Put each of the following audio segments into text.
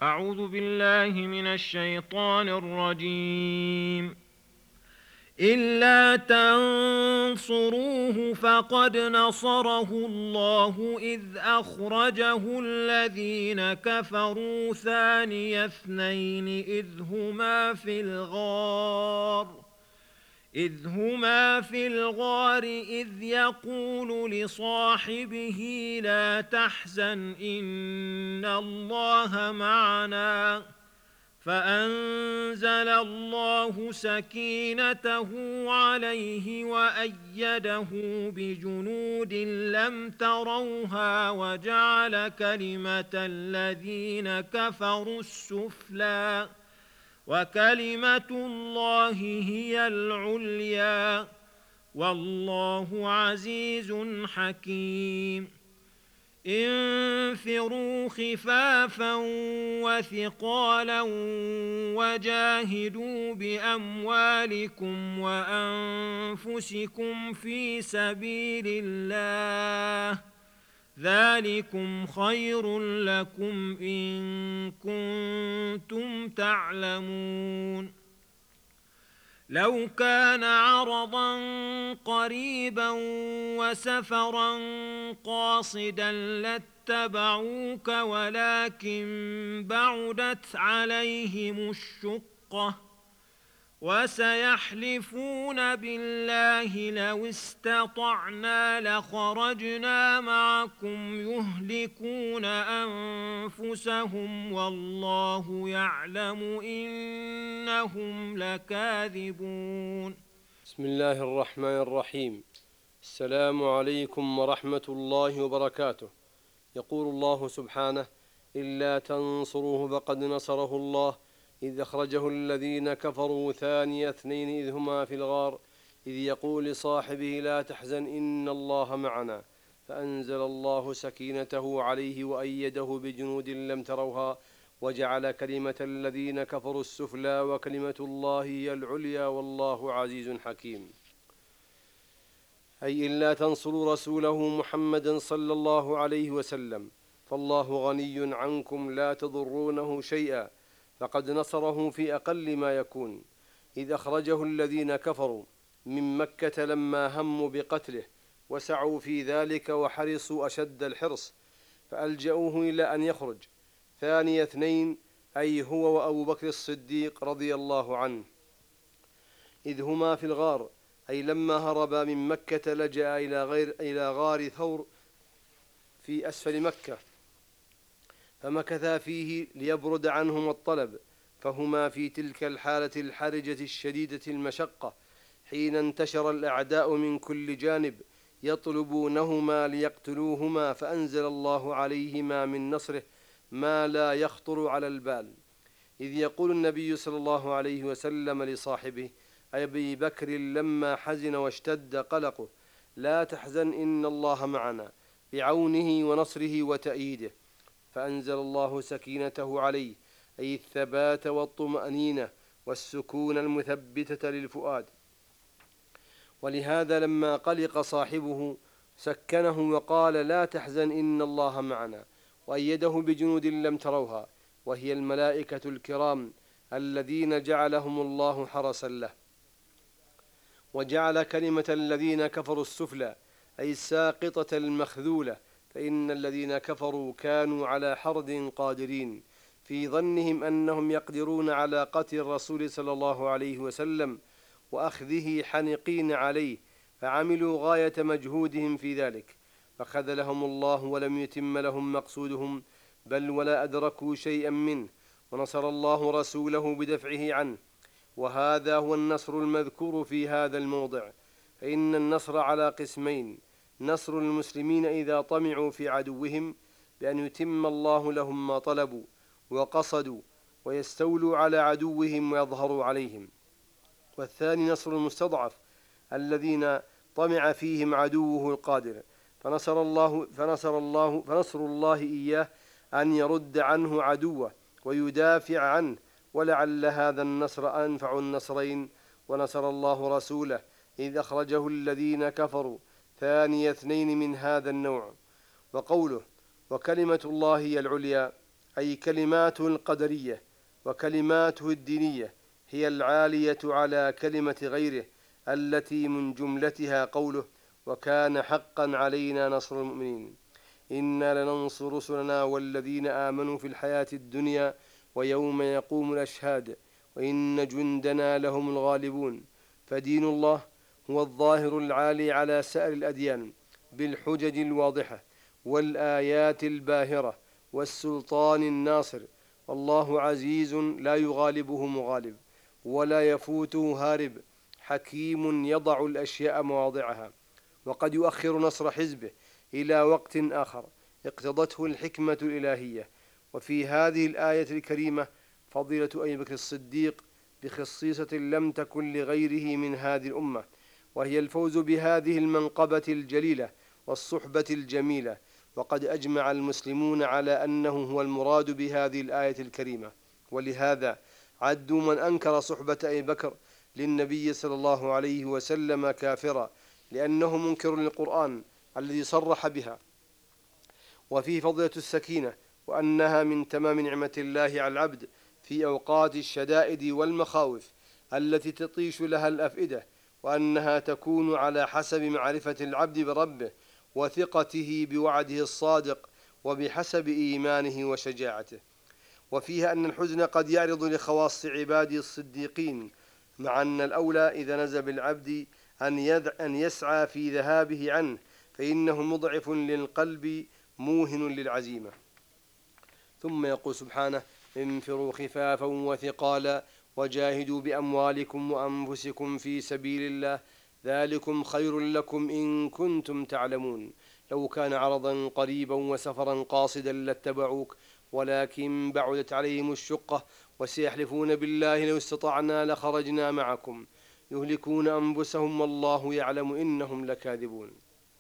أعوذ بالله من الشيطان الرجيم. إلا تنصروه فقد نصره الله إذ أخرجه الذين كفروا ثاني اثنين إذ هما في الغار إذ يقول لصاحبه لا تحزن إن الله معنا فأنزل الله سكينته عليه وأيده بجنود لم تروها وجعل كلمة الذين كفروا السفلى وكلمة الله هي العليا والله عزيز حكيم. انفروا خفافا وثقالا وجاهدوا بأموالكم وأنفسكم في سبيل الله ذلكم خير لكم إن كنتم تعلمون. لو كان عرضا قريبا وسفرا قاصدا لاتبعوك ولكن بعدت عليهم الشقة وسيحلفون بالله لو استطعنا لخرجنا معكم يهلكون أنفسهم والله يعلم إنهم لكاذبون. بسم الله الرحمن الرحيم. السلام عليكم ورحمة الله وبركاته. يقول الله سبحانه: إلا تنصروه فقد نصره الله إذ أخرجه الذين كفروا ثاني اثنين إذ هما في الغار إذ يقول لصاحبه لا تحزن إن الله معنا فأنزل الله سكينته عليه وأيده بجنود لم تروها وجعل كلمة الذين كفروا السفلى وكلمة الله هي العليا والله عزيز حكيم. أي إلا تنصروا رسوله محمدا صلى الله عليه وسلم فالله غني عنكم لا تضرونه شيئا، فقد نصره في أقل ما يكون إذ أخرجه الذين كفروا من مكة لما هموا بقتله وسعوا في ذلك وحرصوا أشد الحرص فألجأوه إلى أن يخرج ثاني اثنين، أي هو وأبو بكر الصديق رضي الله عنه، إذ هما في الغار أي لما هربا من مكة لجأ إلى غار ثور في أسفل مكة فمكثا فيه ليبرد عنهم الطلب، فهما في تلك الحالة الحرجة الشديدة المشقة حين انتشر الأعداء من كل جانب يطلبونهما ليقتلوهما، فأنزل الله عليهما من نصره ما لا يخطر على البال، إذ يقول النبي صلى الله عليه وسلم لصاحبه أبي بكر لما حزن واشتد قلقه: لا تحزن إن الله معنا، بعونه ونصره وتأييده، فأنزل الله سكينته عليه أي الثبات والطمأنينة والسكون المثبتة للفؤاد. ولهذا لما قلق صاحبه سكنه وقال: لا تحزن إن الله معنا، وأيده بجنود لم تروها وهي الملائكة الكرام الذين جعلهم الله حرسا له. وجعل كلمة الذين كفروا السفلى أي الساقطة المخذولة، فإن الذين كفروا كانوا على حرد قادرين في ظنهم أنهم يقدرون على قتل الرسول صلى الله عليه وسلم وأخذه حنقين عليه، فعملوا غاية مجهودهم في ذلك فخذلهم الله ولم يتم لهم مقصودهم بل ولا أدركوا شيئا منه، ونصر الله رسوله بدفعه عنه. وهذا هو النصر المذكور في هذا الموضع، فإن النصر على قسمين: نصر المسلمين إذا طمعوا في عدوهم بأن يتم الله لهم ما طلبوا وقصدوا ويستولوا على عدوهم ويظهروا عليهم، والثاني نصر المستضعف الذين طمع فيهم عدوه القادر فنصر الله إياه أن يرد عنه عدوه ويدافع عنه، ولعل هذا النصر أنفع النصرين. ونصر الله رسوله إذ أخرجه الذين كفروا ثاني اثنين من هذا النوع. وقوله وكلمة الله هي العليا أي كلماته القدرية وكلماته الدينية هي العالية على كلمة غيره، التي من جملتها قوله: وكان حقا علينا نصر المؤمنين، إنا لننصر رسلنا والذين آمنوا في الحياة الدنيا ويوم يقوم الأشهاد وإن جندنا لهم الغالبون. فدين الله هو الظاهر العالي على سائر الأديان بالحجج الواضحة والآيات الباهرة والسلطان الناصر، والله عزيز لا يغالبه مغالب ولا يفوته هارب، حكيم يضع الأشياء مواضعها، وقد يؤخر نصر حزبه إلى وقت آخر اقتضته الحكمة الإلهية. وفي هذه الآية الكريمة فضيلة أبي بكر الصديق بخصيصة لم تكن لغيره من هذه الأمة، وهي الفوز بهذه المنقبة الجليلة والصحبة الجميلة، وقد أجمع المسلمون على أنه هو المراد بهذه الآية الكريمة، ولهذا عدوا من أنكر صحبة أبي بكر للنبي صلى الله عليه وسلم كافرا، لأنه منكر للقرآن الذي صرح بها. وفيه فضيلة السكينة، وأنها من تمام نعمة الله على العبد في أوقات الشدائد والمخاوف التي تطيش لها الأفئدة، وأنها تكون على حسب معرفة العبد بربه وثقته بوعده الصادق وبحسب إيمانه وشجاعته. وفيها أن الحزن قد يعرض لخواص عباده الصديقين، مع أن الأولى إذا نزل بالعبد أن يسعى في ذهابه عنه، فإنه مضعف للقلب موهن للعزيمة. ثم يقول سبحانه: انفروا خفافا وثقالا وجاهدوا بأموالكم وأنفسكم في سبيل الله ذلكم خير لكم إن كنتم تعلمون، لو كان عرضا قريبا وسفرا قاصدا لاتبعوك ولكن بعدت عليهم الشقة وسيحلفون بالله لو استطعنا لخرجنا معكم يهلكون أنفسهم والله يعلم إنهم لكاذبون.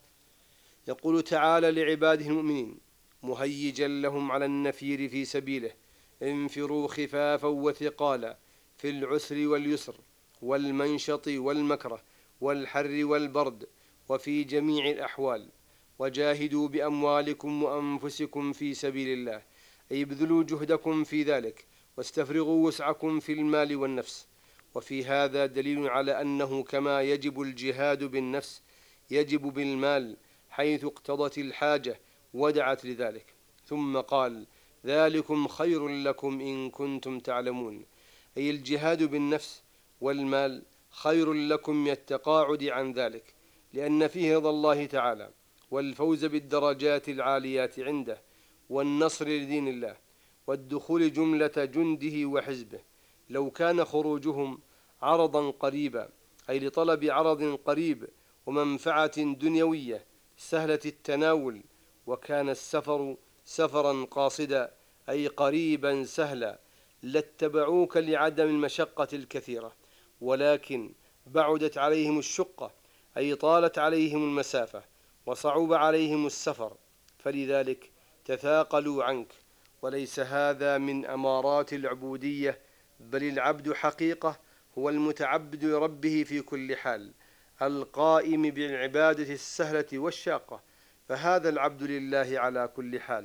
يقول تعالى لعباده المؤمنين مهيجا لهم على النفير في سبيله: انفروا خفافا وثقالا في العسر واليسر والمنشط والمكره والحر والبرد وفي جميع الأحوال، وجاهدوا بأموالكم وأنفسكم في سبيل الله، أي ابذلوا جهدكم في ذلك واستفرغوا وسعكم في المال والنفس. وفي هذا دليل على أنه كما يجب الجهاد بالنفس يجب بالمال، حيث اقتضت الحاجة ودعت لذلك. ثم قال: ذلكم خير لكم إن كنتم تعلمون، أي الجهاد بالنفس والمال خير لكم من التقاعد عن ذلك، لأن فيه رضا الله تعالى والفوز بالدرجات العاليات عنده والنصر لدين الله والدخول جملة جنده وحزبه. لو كان خروجهم عرضا قريبا، أي لطلب عرض قريب ومنفعة دنيوية سهلة التناول، وكان السفر سفرا قاصدا أي قريبا سهلا، لاتبعوك لعدم المشقة الكثيرة، ولكن بعدت عليهم الشقة أي طالت عليهم المسافة وصعب عليهم السفر، فلذلك تثاقلوا عنك. وليس هذا من أمارات العبودية، بل العبد حقيقة هو المتعبد لربه في كل حال، القائم بالعبادة السهلة والشاقة، فهذا العبد لله على كل حال.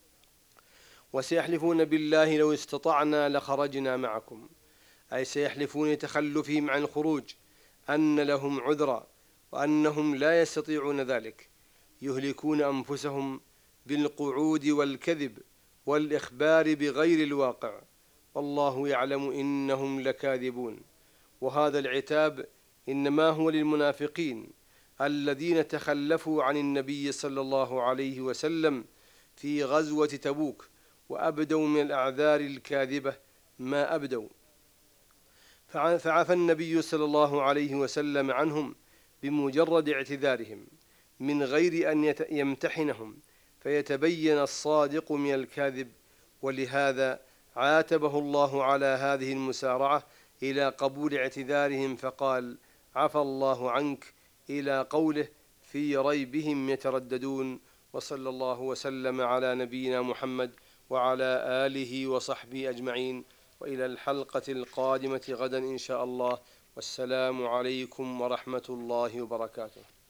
وسيحلفون بالله لو استطعنا لخرجنا معكم، أي سيحلفون لتخلفهم عن الخروج أن لهم عذرا وأنهم لا يستطيعون ذلك، يهلكون أنفسهم بالقعود والكذب والإخبار بغير الواقع، والله يعلم إنهم لكاذبون. وهذا العتاب إنما هو للمنافقين الذين تخلفوا عن النبي صلى الله عليه وسلم في غزوة تبوك وأبدوا من الأعذار الكاذبة ما أبدوا، فعفى النبي صلى الله عليه وسلم عنهم بمجرد اعتذارهم من غير أن يمتحنهم فيتبين الصادق من الكاذب. ولهذا عاتبه الله على هذه المسارعة إلى قبول اعتذارهم فقال: عفى الله عنك، إلى قوله: في ريبهم يترددون. وصلى الله وسلم على نبينا محمد وعلى آله وصحبه أجمعين، وإلى الحلقة القادمة غدا إن شاء الله، والسلام عليكم ورحمة الله وبركاته.